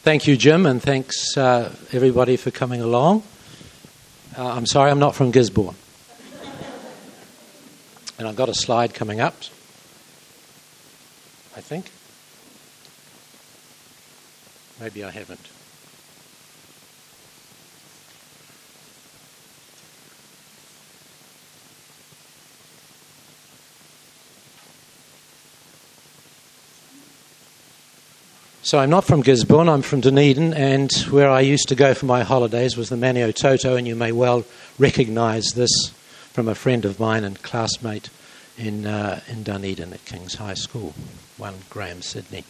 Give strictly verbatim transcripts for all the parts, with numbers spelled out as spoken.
Thank you, Jim, and thanks uh, everybody for coming along. Uh, I'm sorry, I'm not from Gisborne. And I've got a slide coming up, I think. Maybe I haven't. So I'm not from Gisborne, I'm from Dunedin, and where I used to go for my holidays was the Manio Toto, and you may well recognise this from a friend of mine and classmate in uh, in Dunedin at King's High School, one Graham Sidney.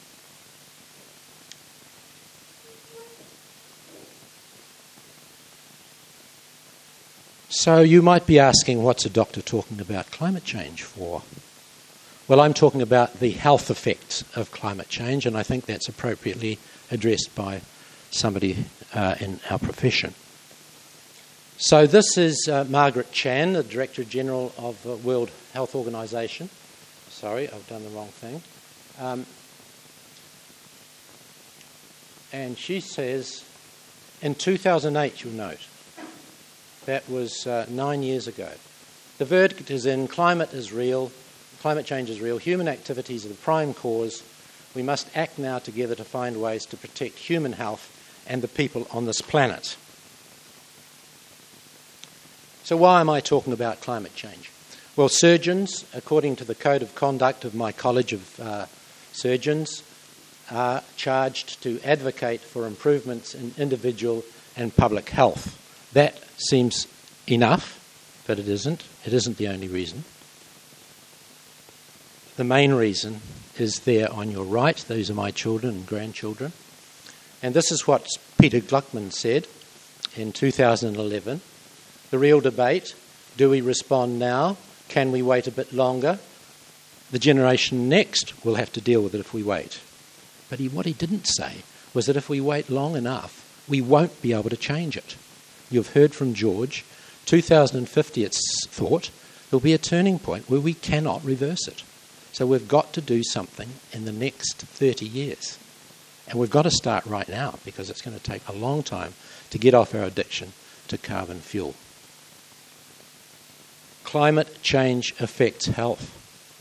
So you might be asking, what's a doctor talking about climate change for? Well, I'm talking about the health effects of climate change, and I think that's appropriately addressed by somebody uh, in our profession. So this is uh, Margaret Chan, the Director General of the World Health Organization. Sorry, I've done the wrong thing. Um, and she says, in two thousand eight, you'll note, that was uh, nine years ago, the verdict is in, climate is real, climate change is real, human activities are the prime cause. We must act now together to find ways to protect human health and the people on this planet. So why am I talking about climate change? Well, surgeons, according to the Code of Conduct of my College of uh, Surgeons, are charged to advocate for improvements in individual and public health. That seems enough, but it isn't. It isn't the only reason. The main reason is there on your right. Those are my children and grandchildren. And this is what Peter Gluckman said in two thousand eleven. The real debate, do we respond now? Can we wait a bit longer? The generation next will have to deal with it if we wait. But he, what he didn't say was that if we wait long enough, we won't be able to change it. You've heard from George, two thousand fifty, it's thought, there'll be a turning point where we cannot reverse it. So we've got to do something in the next thirty years. And we've got to start right now, because it's going to take a long time to get off our addiction to carbon fuel. Climate change affects health.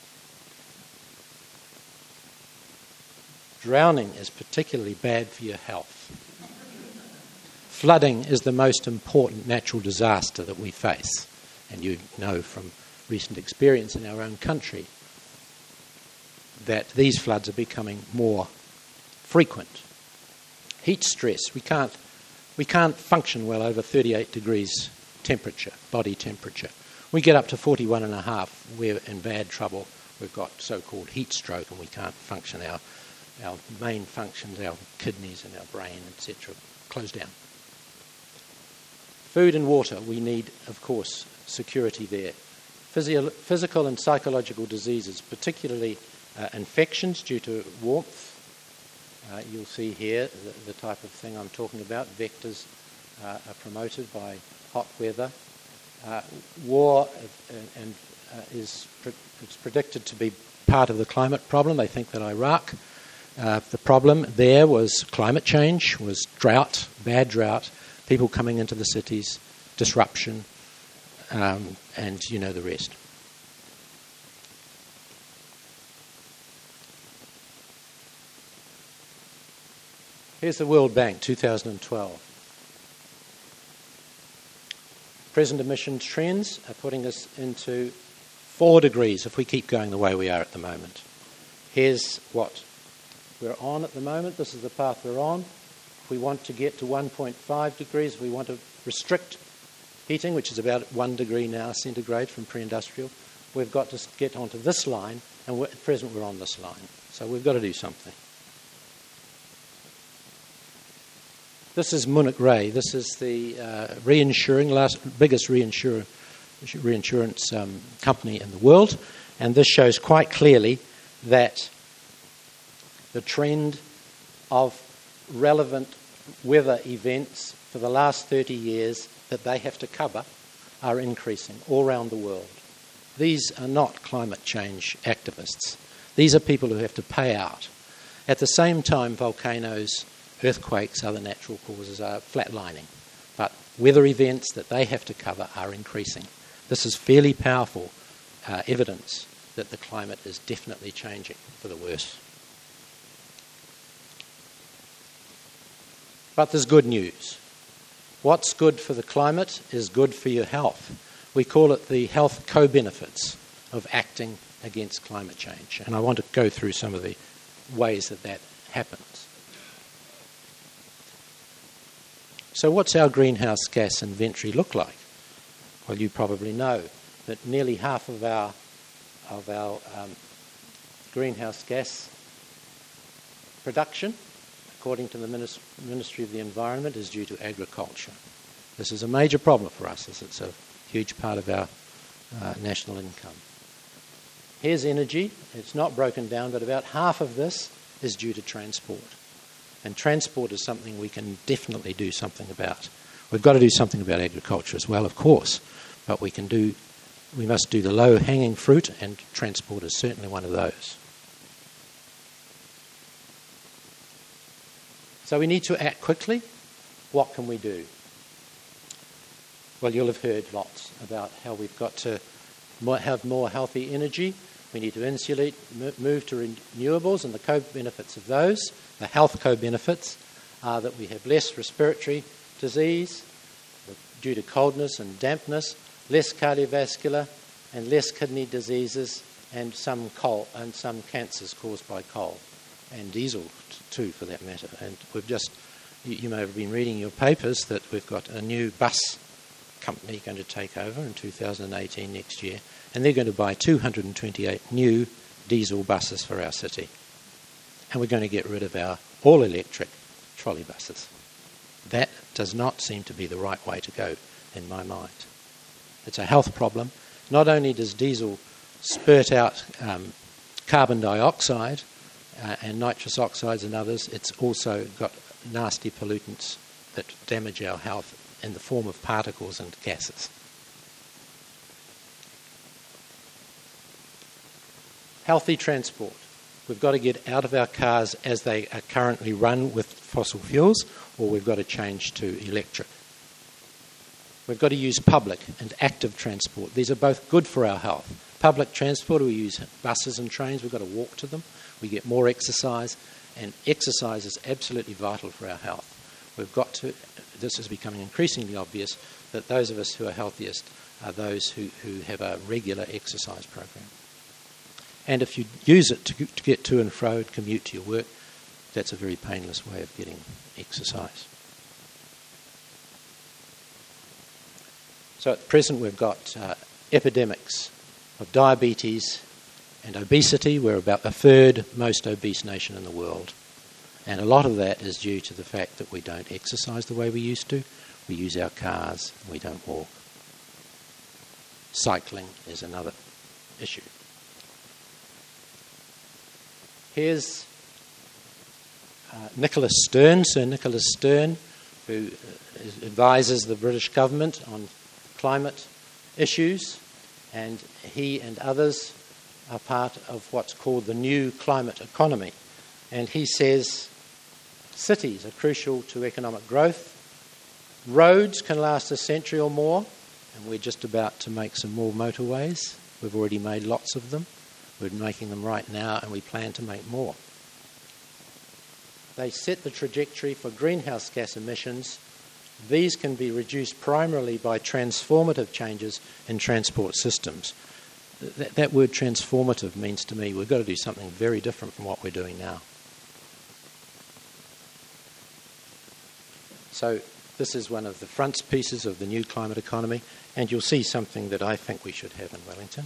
Drowning is particularly bad for your health. Flooding is the most important natural disaster that we face. And you know from recent experience in our own country that these floods are becoming more frequent. Heat stress, we can't, we can't function well over thirty-eight degrees temperature, body temperature. We get up to forty-one and a half, we're in bad trouble. We've got so-called heat stroke and we can't function. Our, our main functions, our kidneys and our brain, et cetera, close down. Food and water, we need, of course, security there. Physio- physical and psychological diseases, particularly uh, infections due to warmth. Uh, you'll see here the, the type of thing I'm talking about. Vectors uh, are promoted by hot weather. Uh, war uh, and uh, is pre- it's predicted to be part of the climate problem. They think that Iraq, uh, the problem there was climate change, was drought, bad drought, people coming into the cities, disruption, um, and you know the rest. Here's the World Bank, two thousand twelve. Present emissions trends are putting us into four degrees if we keep going the way we are at the moment. Here's what we're on at the moment. This is the path we're on. If we want to get to one point five degrees, if we want to restrict heating, which is about one degree now centigrade from pre-industrial, we've got to get onto this line, and we're, at present we're on this line. So we've got to do something. This is Munich Re. This is the uh, reinsuring, last, biggest reinsure, reinsurance um, company in the world. And this shows quite clearly that the trend of relevant weather events for the last thirty years that they have to cover are increasing all around the world. These are not climate change activists. These are people who have to pay out. At the same time, volcanoes earthquakes, other natural causes are flatlining. But weather events that they have to cover are increasing. This is fairly powerful uh, evidence that the climate is definitely changing for the worse. But there's good news. What's good for the climate is good for your health. We call it the health co-benefits of acting against climate change. And I want to go through some of the ways that that happens. So what's our greenhouse gas inventory look like? Well, you probably know that nearly half of our of our um, greenhouse gas production, according to the Ministry of the Environment, is due to agriculture. This is a major problem for us, as it's a huge part of our uh, national income. Here's energy. It's not broken down, but about half of this is due to transport. And transport is something we can definitely do something about. We've got to do something about agriculture as well, of course, but we can do, we must do the low-hanging fruit, and transport is certainly one of those. So we need to act quickly. What can we do? Well, you'll have heard lots about how we've got to have more healthy energy. We need to insulate, move to renewables, and the co-benefits of those, the health co-benefits, are that we have less respiratory disease due to coldness and dampness, less cardiovascular and less kidney diseases, and some coal and some cancers caused by coal, and diesel too, for that matter. And we've just, you, you may have been reading your papers that we've got a new bus company going to take over in two thousand eighteen, next year, and they're going to buy two hundred twenty-eight new diesel buses for our city. And we're going to get rid of our all-electric trolley buses. That does not seem to be the right way to go, in my mind. It's a health problem. Not only does diesel spurt out um, carbon dioxide uh, and nitrous oxides and others, it's also got nasty pollutants that damage our health in the form of particles and gases. Healthy transport. We've got to get out of our cars as they are currently run with fossil fuels, or we've got to change to electric. We've got to use public and active transport. These are both good for our health. Public transport, we use buses and trains. We've got to walk to them. We get more exercise, and exercise is absolutely vital for our health. We've got to, this is becoming increasingly obvious, that those of us who are healthiest are those who, who have a regular exercise program. And if you use it to, to get to and fro and commute to your work, that's a very painless way of getting exercise. So at present we've got uh, epidemics of diabetes and obesity. We're about the third most obese nation in the world. And a lot of that is due to the fact that we don't exercise the way we used to. We use our cars, we don't walk. Cycling is another issue. Here's uh, Nicholas Stern, Sir Nicholas Stern, who advises the British government on climate issues, and he and others are part of what's called the new climate economy. And he says cities are crucial to economic growth. Roads can last a century or more, and we're just about to make some more motorways. We've already made lots of them. We're making them right now, and we plan to make more. They set the trajectory for greenhouse gas emissions. These can be reduced primarily by transformative changes in transport systems. That, that word transformative means to me we've got to do something very different from what we're doing now. So this is one of the frontispieces of the new climate economy, and you'll see something that I think we should have in Wellington.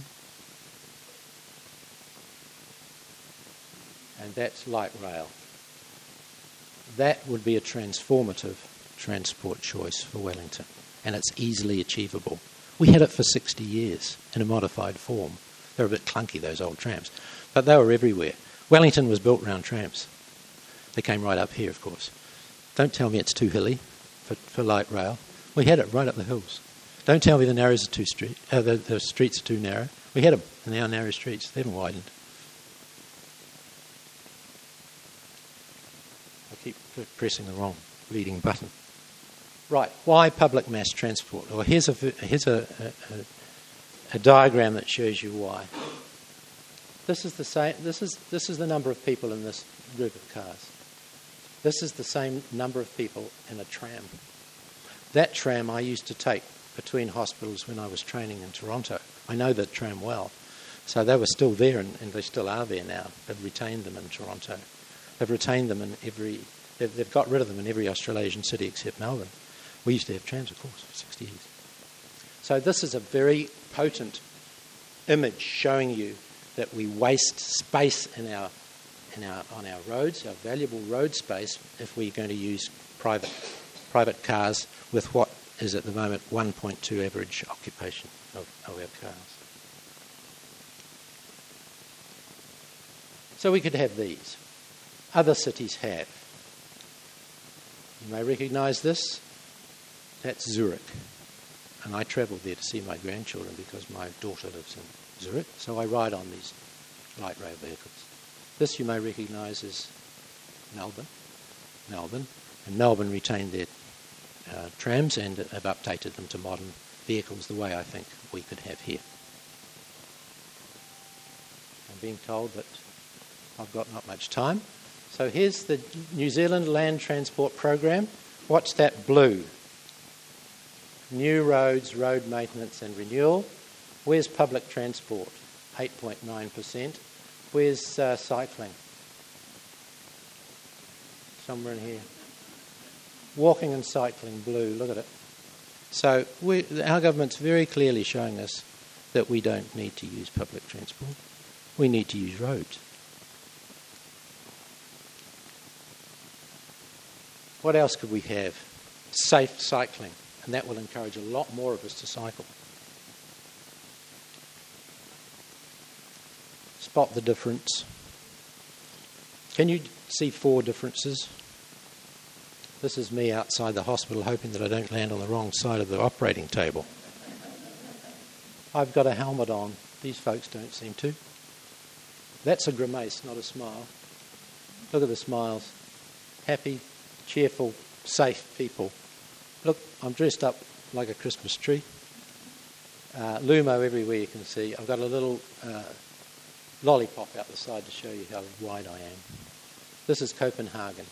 And that's light rail. That would be a transformative transport choice for Wellington, and it's easily achievable. We had it for sixty years in a modified form. They're a bit clunky, those old trams, but they were everywhere. Wellington was built around trams. They came right up here, of course. Don't tell me it's too hilly for, for light rail. We had it right up the hills. Don't tell me the narrows are too street, uh, the, the streets are too narrow. We had them, and now narrow streets. They haven't widened. I keep pressing the wrong bleeding button. Right, why public mass transport? Well, here's a, here's a, a, a diagram that shows you why. This is the same. This is this is the number of people in this group of cars. This is the same number of people in a tram. That tram I used to take between hospitals when I was training in Toronto. I know the tram well. So they were still there, and, and they still are there now. They've retained them in Toronto. They've retained them in every... They've, they've got rid of them in every Australasian city except Melbourne. We used to have trams, of course, for sixty years. So this is a very potent image showing you that we waste space in our, in our, on our roads, our valuable road space, if we're going to use private, private cars with what is at the moment one point two average occupation of, of our cars. So we could have these. Other cities have. You may recognise this. That's Zurich. And I travelled there to see my grandchildren because my daughter lives in Zurich, so I ride on these light rail vehicles. This you may recognise as Melbourne. Melbourne. And Melbourne retained their uh, trams and have updated them to modern vehicles the way I think we could have here. I'm being told that I've got not much time. So here's the New Zealand Land Transport Program. What's that blue? New roads, road maintenance and renewal. Where's public transport? eight point nine percent. Where's uh, cycling? Somewhere in here. Walking and cycling, blue, look at it. So we, our government's very clearly showing us that we don't need to use public transport. We need to use roads. What else could we have? Safe cycling, and that will encourage a lot more of us to cycle. Spot the difference. Can you see four differences? This is me outside the hospital hoping that I don't land on the wrong side of the operating table. I've got a helmet on. These folks don't seem to. That's a grimace, not a smile. Look at the smiles. Happy, cheerful, safe people. Look, I'm dressed up like a Christmas tree. Uh, Lumo everywhere you can see. I've got a little uh, lollipop out the side to show you how wide I am. This is Copenhagen.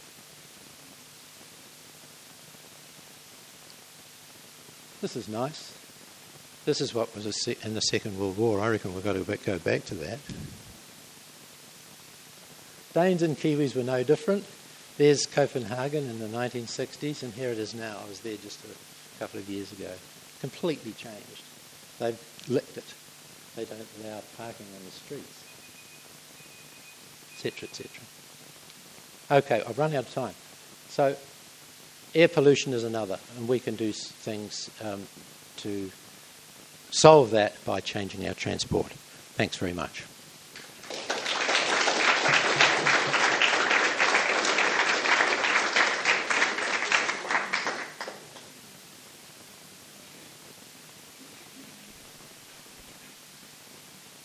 This is nice. This is what was in the Second World War. I reckon we've got to go back to that. Danes and Kiwis were no different. There's Copenhagen in the nineteen sixties, and here it is now. I was there just a couple of years ago. Completely changed. They've licked it. They don't allow parking on the streets, et cetera, et cetera. Okay, I've run out of time. So air pollution is another, and we can do things um, to solve that by changing our transport. Thanks very much.